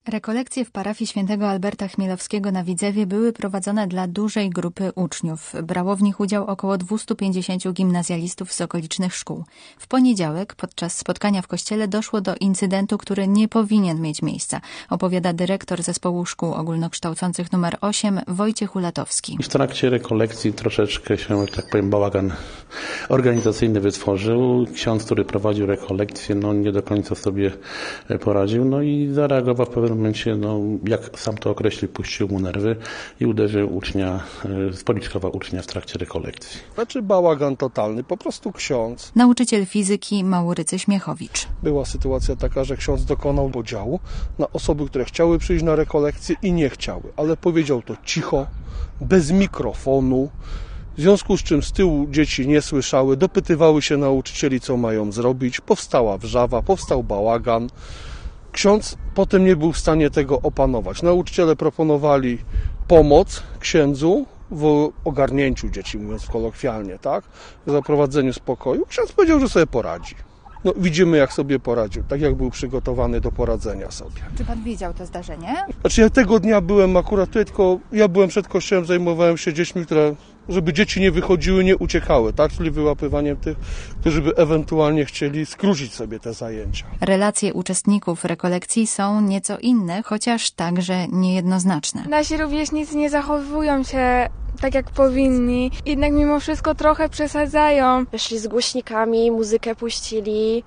Rekolekcje w parafii świętego Alberta Chmielowskiego na Widzewie były prowadzone dla dużej grupy uczniów. Brało w nich udział około 250 gimnazjalistów z okolicznych szkół. W poniedziałek podczas spotkania w kościele doszło do incydentu, który nie powinien mieć miejsca, opowiada dyrektor Zespołu Szkół Ogólnokształcących nr 8 Wojciech Ulatowski. W trakcie rekolekcji troszeczkę się, tak powiem, bałagan organizacyjny wytworzył. Ksiądz, który prowadził rekolekcję, nie do końca sobie poradził, i zareagował w pewnym momencie, jak sam to określił, puścił mu nerwy i uderzył ucznia, spoliczkował ucznia w trakcie rekolekcji. Znaczy bałagan totalny, po prostu ksiądz. Nauczyciel fizyki Maurycy Śmiechowicz. Była sytuacja taka, że ksiądz dokonał podziału na osoby, które chciały przyjść na rekolekcję i nie chciały, ale powiedział to cicho, bez mikrofonu, w związku z czym z tyłu dzieci nie słyszały, dopytywały się nauczycieli, co mają zrobić, powstała wrzawa, powstał bałagan. Ksiądz potem nie był w stanie tego opanować. Nauczyciele proponowali pomoc księdzu w ogarnięciu dzieci, mówiąc kolokwialnie, tak? W zaprowadzeniu spokoju. Ksiądz powiedział, że sobie poradzi. Widzimy, jak sobie poradził, tak jak był przygotowany do poradzenia sobie. Czy pan widział to zdarzenie? Ja tego dnia byłem akurat tutaj, tylko ja byłem przed kościołem, zajmowałem się dziećmi, żeby dzieci nie wychodziły, nie uciekały, tak? Czyli wyłapywaniem tych, którzy by ewentualnie chcieli skrócić sobie te zajęcia. Relacje uczestników rekolekcji są nieco inne, chociaż także niejednoznaczne. Nasi rówieśnicy nie zachowują się tak jak powinni, jednak mimo wszystko trochę przesadzają. Weszli z głośnikami, muzykę puścili.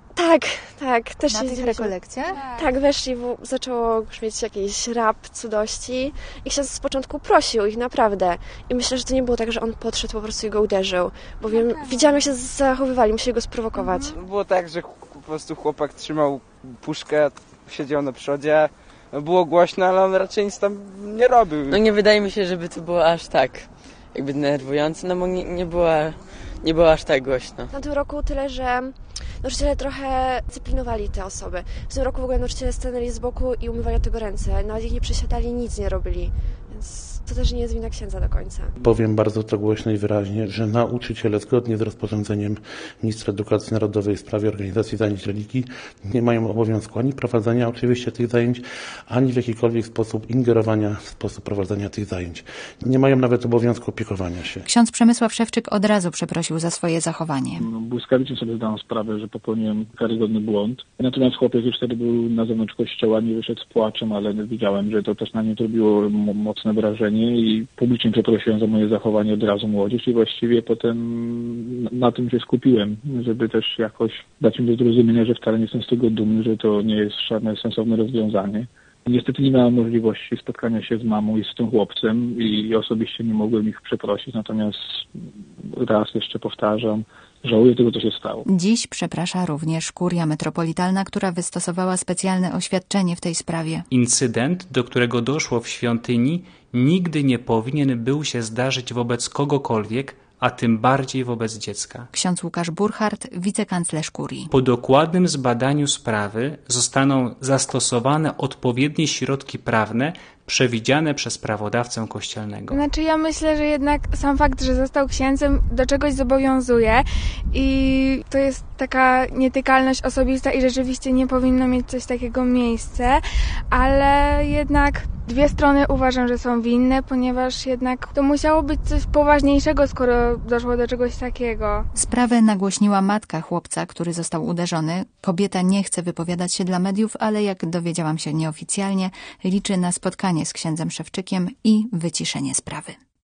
Tak, też na tych rekolekcjach? Tak, weszli, zaczęło brzmieć jakiś rap, cudości i ksiądz z początku prosił ich naprawdę. I myślę, że to nie było tak, że on podszedł po prostu i go uderzył, bowiem widziałam, jak się zachowywali, musieli go sprowokować. Było tak, że po prostu chłopak trzymał puszkę, siedział na przodzie, było głośno, ale on raczej nic tam nie robił. Nie wydaje mi się, żeby to było aż tak denerwujące, bo nie było aż tak głośno. W tym roku tyle, że nauczyciele trochę dyscyplinowali te osoby. W tym roku w ogóle nauczyciele stanęli z boku i umywali od tego ręce. Nawet ich nie przesiadali, nic nie robili. Więc to też nie jest wina księdza do końca. Powiem bardzo to głośno i wyraźnie, że nauczyciele zgodnie z rozporządzeniem Ministra Edukacji Narodowej w sprawie organizacji zajęć religii nie mają obowiązku ani prowadzenia oczywiście tych zajęć, ani w jakikolwiek sposób ingerowania w sposób prowadzenia tych zajęć. Nie mają nawet obowiązku opiekowania się. Ksiądz Przemysław Szewczyk od razu przeprosił za swoje zachowanie. Błyskawicznie sobie zdałem sprawę, że popełniłem karygodny błąd. Natomiast chłopiec już wtedy był na zewnątrz kościoła, nie wyszedł z płaczem, ale widziałem, że to też na nim zrobiło mocne wrażenie i publicznie przeprosiłem za moje zachowanie od razu młodzież i właściwie potem na tym się skupiłem, żeby też jakoś dać im do zrozumienia, że wcale nie jestem z tego dumny, że to nie jest żadne sensowne rozwiązanie. Niestety nie miałem możliwości spotkania się z mamą i z tym chłopcem i osobiście nie mogłem ich przeprosić, natomiast raz jeszcze powtarzam, żałuję tego, co się stało. Dziś przeprasza również kuria metropolitalna, która wystosowała specjalne oświadczenie w tej sprawie. Incydent, do którego doszło w świątyni, nigdy nie powinien był się zdarzyć wobec kogokolwiek, a tym bardziej wobec dziecka. Ksiądz Łukasz Burchardt, wicekanclerz kurii. Po dokładnym zbadaniu sprawy zostaną zastosowane odpowiednie środki prawne przewidziane przez prawodawcę kościelnego. Ja myślę, że jednak sam fakt, że został księdzem, do czegoś zobowiązuje i to jest taka nietykalność osobista i rzeczywiście nie powinno mieć coś takiego miejsce, ale jednak dwie strony uważam, że są winne, ponieważ jednak to musiało być coś poważniejszego, skoro doszło do czegoś takiego. Sprawę nagłośniła matka chłopca, który został uderzony. Kobieta nie chce wypowiadać się dla mediów, ale jak dowiedziałam się nieoficjalnie, liczy na spotkanie z księdzem Szewczykiem i wyciszenie sprawy.